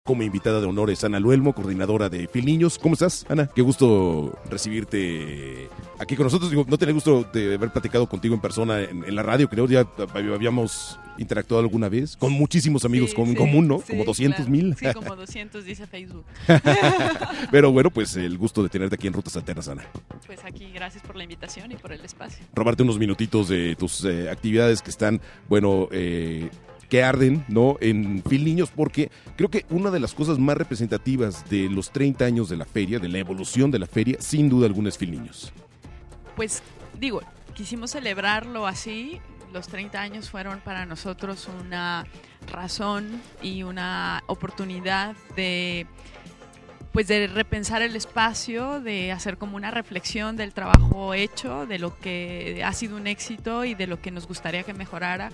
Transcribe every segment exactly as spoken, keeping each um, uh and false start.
como invitada de honor es Ana Luelmo, coordinadora de Fil Niños. ¿Cómo estás, Ana? Qué gusto recibirte aquí con nosotros. Digo, no tenía gusto de haber platicado contigo en persona en, en la radio, creo ya habíamos interactuado alguna vez, con muchísimos amigos sí, con, sí, en común, ¿no? Sí, como doscientos mil. Claro. Sí, como doscientos dice Facebook. Pero bueno, pues el gusto de tenerte aquí en Rutas Alternas, Ana. Pues aquí, gracias por la invitación y por el espacio. Robarte unos minutitos de tus eh, actividades que están, bueno, eh, que arden, ¿no? En Fil Niños, porque creo que una de las cosas más representativas de los treinta años de la feria, de la evolución de la feria, sin duda alguna es Fil Niños. Pues digo, quisimos celebrarlo así. Los treinta años fueron para nosotros una razón y una oportunidad de, pues, de repensar el espacio, de hacer como una reflexión del trabajo hecho, de lo que ha sido un éxito y de lo que nos gustaría que mejorara.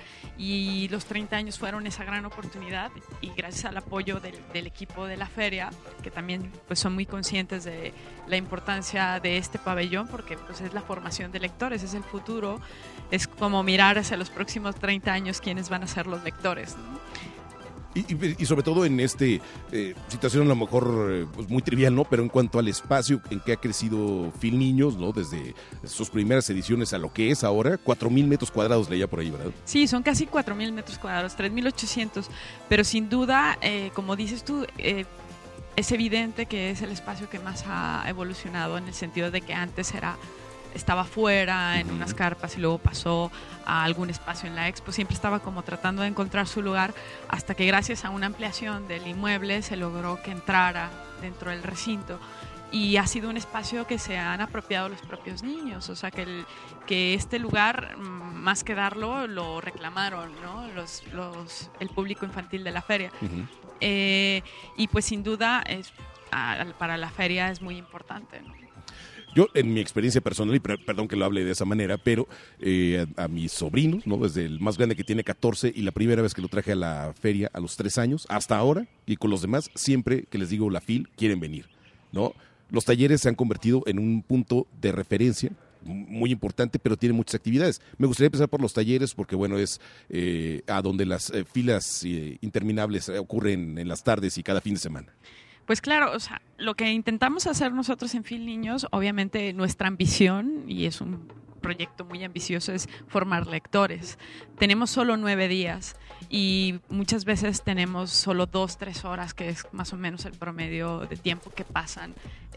Y los treinta años fueron esa gran oportunidad, y gracias al apoyo del, del equipo de la feria, que también pues son muy conscientes de la importancia de este pabellón, porque pues es la formación de lectores, es el futuro, es como mirar hacia los próximos treinta años quiénes van a ser los lectores, ¿no? Y, y, y sobre todo en este eh, situación a lo mejor eh, pues muy trivial, ¿no? Pero en cuanto al espacio en que ha crecido Fil Niños, ¿no? Desde sus primeras ediciones a lo que es ahora, cuatro mil metros cuadrados leía por ahí, ¿verdad? Sí, son casi cuatro mil metros cuadrados, tres mil ochocientos, pero sin duda, eh, como dices tú, eh, es evidente que es el espacio que más ha evolucionado, en el sentido de que antes era... estaba fuera en unas carpas y luego pasó a algún espacio en la expo, siempre estaba como tratando de encontrar su lugar, hasta que gracias a una ampliación del inmueble se logró que entrara dentro del recinto, y ha sido un espacio que se han apropiado los propios niños, o sea que, el, que este lugar, más que darlo, lo reclamaron, ¿no? los, los, el público infantil de la feria. Uh-huh. eh, y pues sin duda es, a, para la feria es muy importante, ¿no? Yo, en mi experiencia personal, y perdón que lo hable de esa manera, pero eh, a, a mis sobrinos, ¿no? Desde el más grande que tiene catorce y la primera vez que lo traje a la feria a los tres años, hasta ahora, y con los demás, siempre que les digo la Fil, quieren venir, ¿no? Los talleres se han convertido en un punto de referencia muy importante, pero tiene muchas actividades. Me gustaría empezar por los talleres porque, bueno, es eh, a donde las eh, filas eh, interminables eh, ocurren en las tardes y cada fin de semana. Pues claro, o sea, lo que intentamos hacer nosotros en Fil Niños, obviamente nuestra ambición, y es un proyecto muy ambicioso, es formar lectores. Tenemos solo nueve días y muchas veces tenemos solo dos, tres horas, que es más o menos el promedio de tiempo que pasan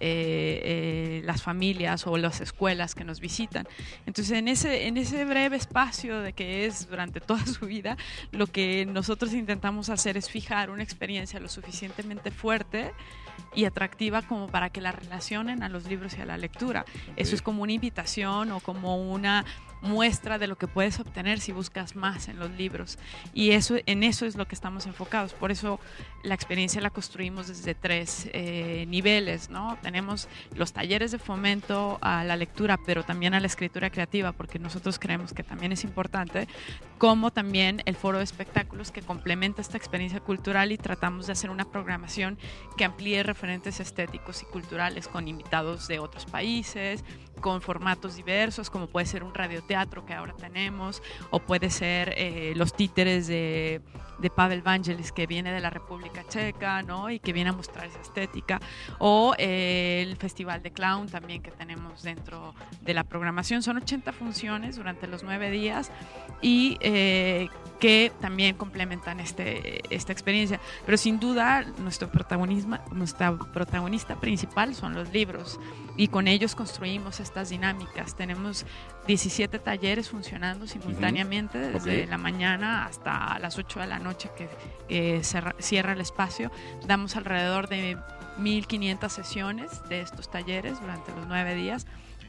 eh, eh, las familias o las escuelas que nos visitan. Entonces, en ese, en ese breve espacio de que es durante toda su vida, lo que nosotros intentamos hacer es fijar una experiencia lo suficientemente fuerte y atractiva como para que la relacionen a los libros y a la lectura. Eso es como una invitación o como una muestra de lo que puedes obtener si buscas más en los libros, y eso, en eso es lo que estamos enfocados. Por eso la experiencia la construimos desde tres eh, niveles, ¿no? Tenemos los talleres de fomento a la lectura, pero también a la escritura creativa, porque nosotros creemos que también es importante, como también el foro de espectáculos que complementa esta experiencia cultural, y tratamos de hacer una programación que amplíe referentes estéticos y culturales con invitados de otros países, con formatos diversos, como puede ser un radioteatro que ahora tenemos, o puede ser eh, los títeres de, de Pavel Vangelis, que viene de la República Checa, ¿no? Y que viene a mostrar esa estética, o eh, el Festival de Clown también que tenemos dentro de la programación. Son ochenta funciones durante los nueve días y eh, que también complementan este, esta experiencia, pero sin duda nuestro protagonismo, nuestra protagonista principal son los libros, y con ellos construimos estas dinámicas. Tenemos diecisiete talleres funcionando simultáneamente, uh-huh. desde okay. la mañana hasta las ocho de la noche que eh, cierra, cierra el espacio. Damos alrededor de mil quinientas sesiones de estos talleres durante los nueve días.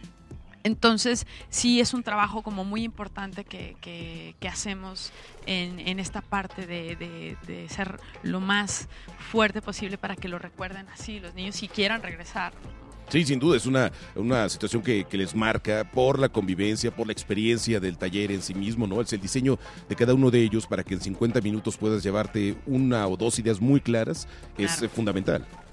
Entonces, sí es un trabajo como muy importante que, que, que hacemos en, en esta parte de, de, de ser lo más fuerte posible para que lo recuerden así los niños y quieran regresar. Sí, sin duda, es una, una situación que, que les marca por la convivencia, por la experiencia del taller en sí mismo, ¿no? Es el diseño de cada uno de ellos para que en cincuenta minutos puedas llevarte una o dos ideas muy claras, claro. Es eh, fundamental.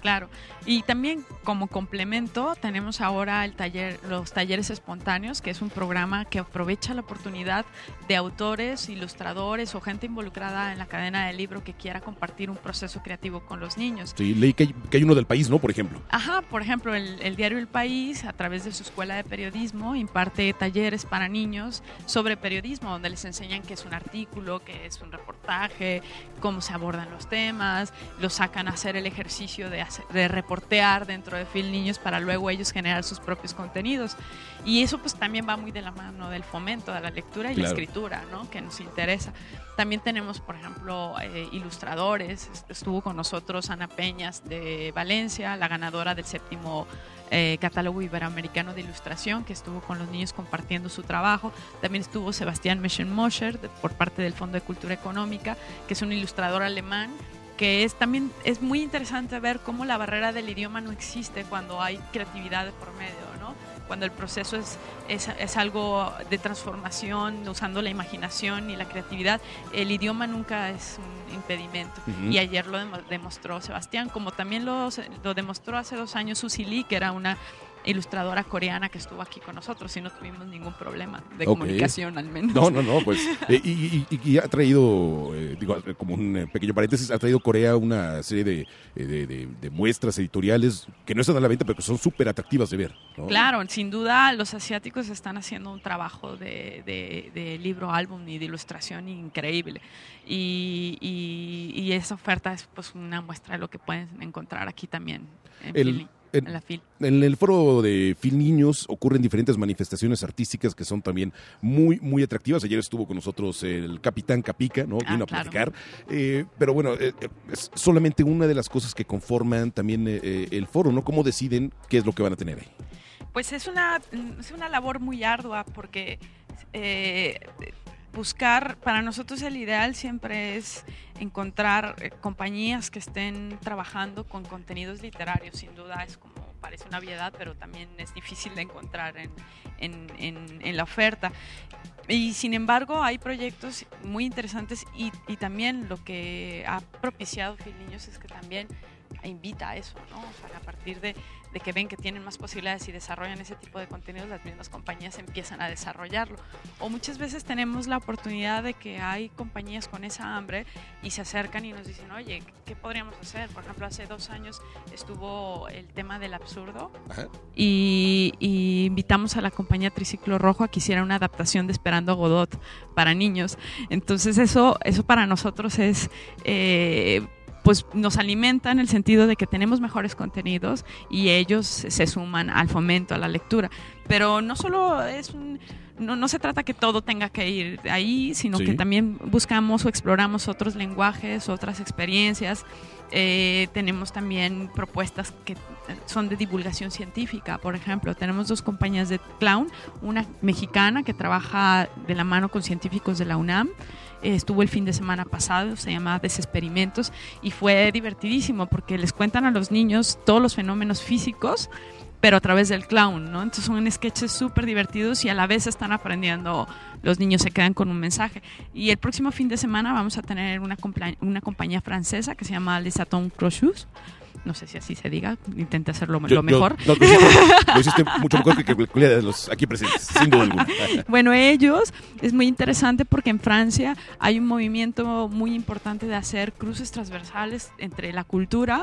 Claro, y también como complemento tenemos ahora el taller, los talleres espontáneos, que es un programa que aprovecha la oportunidad de autores, ilustradores o gente involucrada en la cadena del libro que quiera compartir un proceso creativo con los niños. Sí, leí que hay, que hay uno del País, ¿no? Por ejemplo. Ajá, por ejemplo, el, el diario El País, a través de su escuela de periodismo, imparte talleres para niños sobre periodismo, donde les enseñan qué es un artículo, qué es un reportaje, cómo se abordan los temas, los sacan a hacer el ejercicio de, hacer, de reportear dentro de Phil Niños para luego ellos generar sus propios contenidos. Y eso pues también va muy de la mano del fomento de la lectura y claro. la escritura, ¿no? Que nos interesa. También tenemos, por ejemplo, eh, ilustradores. Estuvo con nosotros Ana Peñas de Valencia, la ganadora del séptimo eh, catálogo iberoamericano de ilustración, que estuvo con los niños compartiendo su trabajo. También estuvo Sebastián Meschenmoscher de, por parte del Fondo de Cultura Económica, que es un ilustrador alemán, que es también es muy interesante ver cómo la barrera del idioma no existe cuando hay creatividad de por medio, ¿no? Cuando el proceso es, es, es algo de transformación, usando la imaginación y la creatividad, el idioma nunca es un impedimento. Uh-huh. Y ayer lo dem- demostró Sebastián, como también lo, lo demostró hace dos años Susie Lee, que era una ilustradora coreana que estuvo aquí con nosotros y no tuvimos ningún problema de okay. comunicación, al menos. No, no, no, pues, eh, y, y, y ha traído, eh, digo, como un pequeño paréntesis, ha traído Corea una serie de, de, de, de muestras editoriales que no están a la venta, pero que son súper atractivas de ver, ¿no? Claro, sin duda los asiáticos están haciendo un trabajo de, de, de libro, álbum y de ilustración increíble. Y, y, y esa oferta es pues una muestra de lo que pueden encontrar aquí también en el... Philly. En, en, la Phil. en el foro de Phil Niños ocurren diferentes manifestaciones artísticas que son también muy, muy atractivas. Ayer estuvo con nosotros el Capitán Capica, ¿no? Vino ah, a platicar. Claro. Eh, pero bueno, eh, es solamente una de las cosas que conforman también eh, el foro, ¿no? ¿Cómo deciden qué es lo que van a tener ahí? Pues es una, es una labor muy ardua porque eh, buscar, para nosotros el ideal siempre es encontrar eh, compañías que estén trabajando con contenidos literarios. Sin duda es como, parece una obviedad, pero también es difícil de encontrar en, en, en, en la oferta. Y sin embargo hay proyectos muy interesantes y, y también lo que ha propiciado Phil Niños es que también invita a eso, ¿no? O sea, a partir de, de que ven que tienen más posibilidades y desarrollan ese tipo de contenidos, las mismas compañías empiezan a desarrollarlo. O muchas veces tenemos la oportunidad de que hay compañías con esa hambre y se acercan y nos dicen, oye, ¿qué podríamos hacer? Por ejemplo, hace dos años estuvo el tema del absurdo y, y invitamos a la compañía Triciclo Rojo a que hiciera una adaptación de Esperando a Godot para niños. Entonces eso, eso para nosotros es... Eh, pues nos alimenta en el sentido de que tenemos mejores contenidos y ellos se suman al fomento, a la lectura. Pero no solo es un... No, no se trata que todo tenga que ir ahí, sino sí. que también buscamos o exploramos otros lenguajes, otras experiencias. Eh, tenemos también propuestas que son de divulgación científica. Por ejemplo, tenemos dos compañías de clown, una mexicana que trabaja de la mano con científicos de la UNAM. Eh, estuvo el fin de semana pasado, se llama Desexperimentos y fue divertidísimo porque les cuentan a los niños todos los fenómenos físicos, pero a través del clown, ¿no? Entonces son sketches súper divertidos y a la vez están aprendiendo, los niños se quedan con un mensaje. Y el próximo fin de semana vamos a tener una, compla- una compañía francesa que se llama Les Atons Crochus. No sé si así se diga, intenté hacerlo yo, lo mejor. Yo, no, lo, hiciste, lo hiciste mucho mejor que cualquiera de los aquí presentes, sin duda alguna. Bueno, ellos, es muy interesante porque en Francia hay un movimiento muy importante de hacer cruces transversales entre la cultura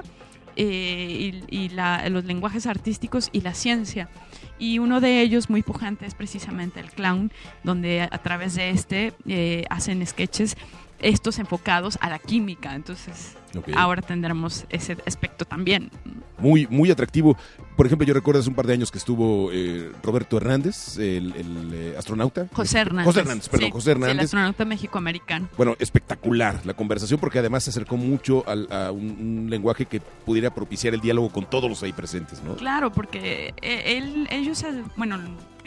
eh, y, y la, los lenguajes artísticos y la ciencia. Y uno de ellos muy pujante es precisamente el clown, donde a, a través de este eh, hacen sketches estos enfocados a la química. Entonces okay. ahora tendremos ese aspecto también. Muy, muy atractivo. Por ejemplo, yo recuerdo hace un par de años que estuvo eh, Roberto Hernández, el, el eh, astronauta. José Hernández. José Hernández, perdón, sí, José Hernández. Sí, el astronauta mexicoamericano. Bueno, espectacular la conversación porque además se acercó mucho al, a un, un lenguaje que pudiera propiciar el diálogo con todos los ahí presentes, ¿no? Claro, porque él, ellos, bueno...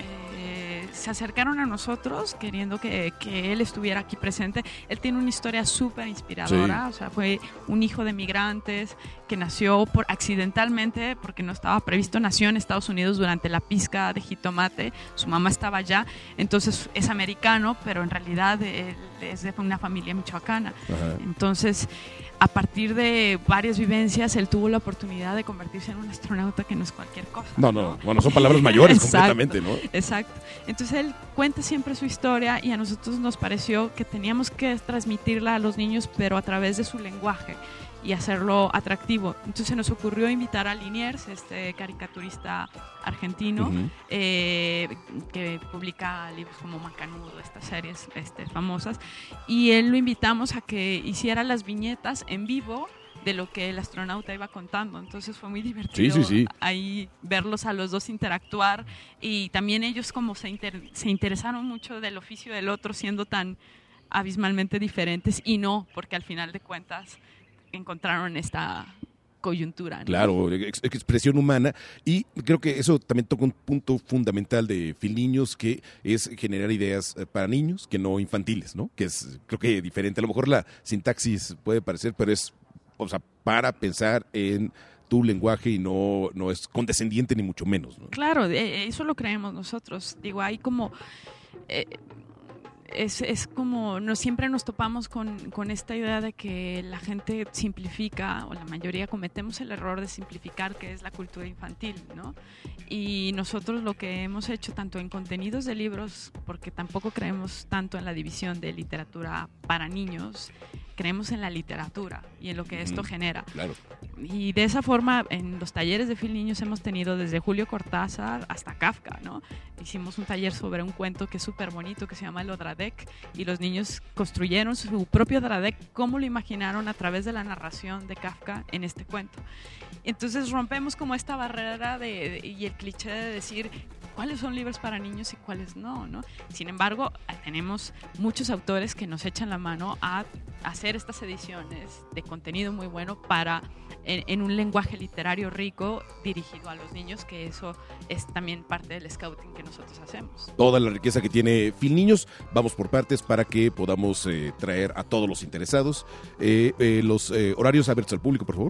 se acercaron a nosotros queriendo que, que él estuviera aquí presente. Él tiene una historia súper inspiradora, sí. O sea, fue un hijo de migrantes que nació por accidentalmente, porque no estaba previsto, nació en Estados Unidos durante la pizca de jitomate, su mamá estaba allá, entonces es americano, pero en realidad él es de una familia michoacana. Ajá. Entonces a partir de varias vivencias, él tuvo la oportunidad de convertirse en un astronauta, que no es cualquier cosa. No, no, no. Bueno, son palabras mayores completamente, ¿no? Exacto. Entonces él cuenta siempre su historia y a nosotros nos pareció que teníamos que transmitirla a los niños, pero a través de su lenguaje y hacerlo atractivo. Entonces se nos ocurrió invitar a Liniers, este caricaturista argentino, uh-huh. eh, que publica libros como Macanudo, estas series este, famosas, y él lo invitamos a que hiciera las viñetas en vivo de lo que el astronauta iba contando. Entonces fue muy divertido sí, sí, sí. ahí verlos a los dos interactuar, y también ellos como se, inter- se interesaron mucho del oficio del otro, siendo tan abismalmente diferentes, y no, porque al final de cuentas encontraron esta coyuntura, ¿no? Claro, ex- expresión humana, y creo que eso también toca un punto fundamental de Filniños, que es generar ideas para niños, que no infantiles, ¿no? Que es, creo que diferente. A lo mejor la sintaxis puede parecer, pero es, o sea, para pensar en tu lenguaje y no, no es condescendiente ni mucho menos, ¿no? Claro, eso lo creemos nosotros. Digo, hay como... Eh, Es, es como, no, siempre nos topamos con, con esta idea de que la gente simplifica, o la mayoría cometemos el error de simplificar, que es la cultura infantil, ¿no? Y nosotros lo que hemos hecho, tanto en contenidos de libros, porque tampoco creemos tanto en la división de literatura para niños, creemos en la literatura y en lo que esto mm, genera. Claro. Y de esa forma, en los talleres de Filniños hemos tenido desde Julio Cortázar hasta Kafka, ¿no? Hicimos un taller sobre un cuento que es súper bonito, que se llama El Odradek, y los niños construyeron su propio Odradek, cómo lo imaginaron a través de la narración de Kafka en este cuento. Entonces rompemos como esta barrera de, de, y el cliché de decir cuáles son libros para niños y cuáles no, ¿no? Sin embargo, tenemos muchos autores que nos echan la mano a hacer estas ediciones de contenido muy bueno para en, en un lenguaje literario rico dirigido a los niños, que eso es también parte del scouting que nosotros hacemos. Toda la riqueza que tiene Filniños, vamos por partes para que podamos eh, traer a todos los interesados. Eh, eh, los eh, horarios abiertos al público, por favor.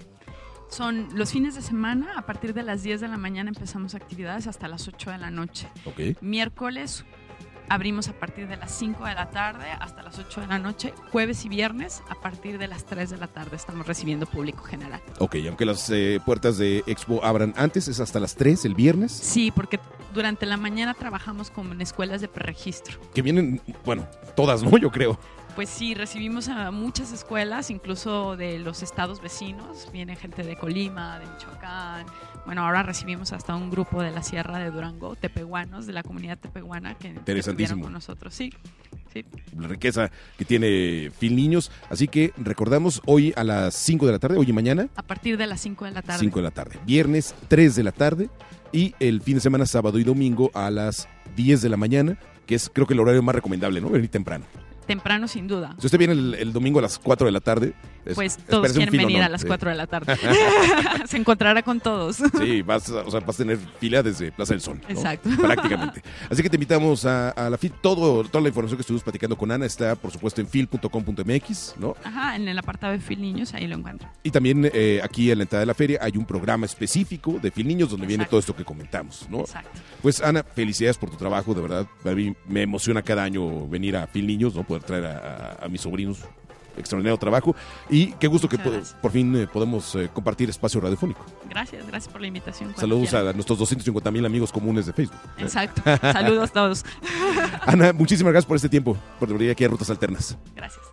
Son los fines de semana, a partir de las diez de la mañana empezamos actividades hasta las ocho de la noche. Okay. Miércoles abrimos a partir de las cinco de la tarde hasta las ocho de la noche. Jueves y viernes a partir de las tres de la tarde estamos recibiendo público general. Ok, aunque las eh, puertas de Expo abran antes, ¿es hasta las tres el viernes? Sí, porque durante la mañana trabajamos con escuelas de preregistro. Que vienen, bueno, todas, ¿no? Yo creo. Pues sí, recibimos a muchas escuelas, incluso de los estados vecinos. Viene gente de Colima, de Michoacán. Bueno, ahora recibimos hasta un grupo de la Sierra de Durango, tepehuanos, de la comunidad tepehuana, que estuvieron con nosotros. Sí, sí. La riqueza que tiene Filniños. Así que recordamos, hoy a las cinco de la tarde, hoy y mañana. A partir de las cinco de la tarde. cinco de la tarde. Viernes, tres de la tarde. Y el fin de semana, sábado y domingo, a las diez de la mañana, que es creo que el horario más recomendable, ¿no? Venir temprano. Temprano, sin duda. Si usted viene el, el domingo a las cuatro de la tarde... Es, pues todos quieren filo, venir ¿no? a las sí. cuatro de la tarde. Se encontrará con todos. Sí, vas, o sea, vas a tener fila desde Plaza del Sol, ¿no? Exacto. Prácticamente. Así que te invitamos a, a la F I L. Todo, toda la información que estuvimos platicando con Ana está, por supuesto, en fil punto com punto m x, ¿no? Ajá, en el apartado de Filniños, ahí lo encuentran. Y también eh, aquí en la entrada de la feria hay un programa específico de Filniños donde Exacto. viene todo esto que comentamos, ¿no? Exacto. Pues, Ana, felicidades por tu trabajo, de verdad. A mí me emociona cada año venir a Filniños, ¿no? Poder traer a, a, a mis sobrinos. Extraordinario trabajo, y qué gusto Muchas que po- por fin eh, podemos eh, compartir espacio radiofónico. Gracias, gracias por la invitación. Saludos quieran. a nuestros doscientos cincuenta mil amigos comunes de Facebook. Exacto, saludos a todos. Ana, muchísimas gracias por este tiempo, por venir aquí a Rutas Alternas. Gracias.